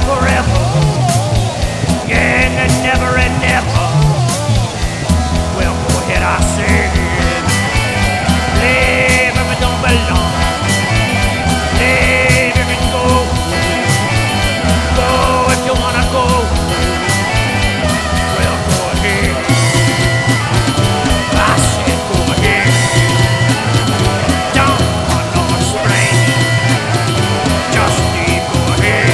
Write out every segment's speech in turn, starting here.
forever. Yeah, and then never and never. Well, go ahead, I say. Live if it don't belong. Live if it go. Go if you wanna go. Well, go ahead. I said go ahead. Don't want no explain. Just leave, go ahead.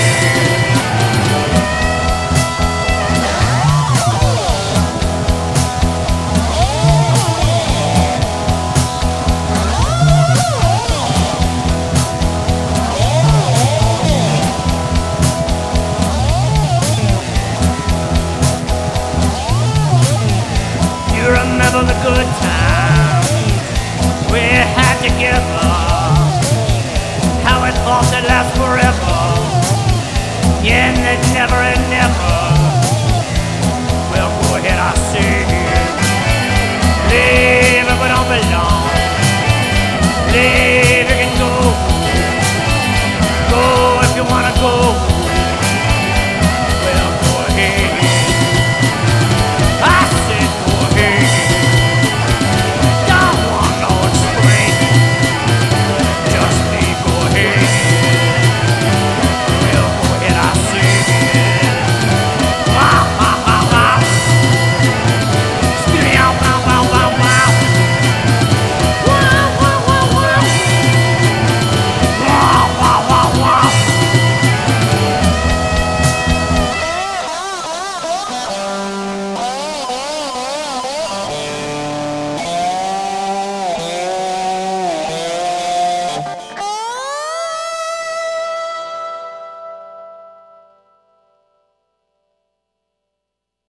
You remember the good times we had together, how it thought they'd last forever, yeah, and they'd never and never.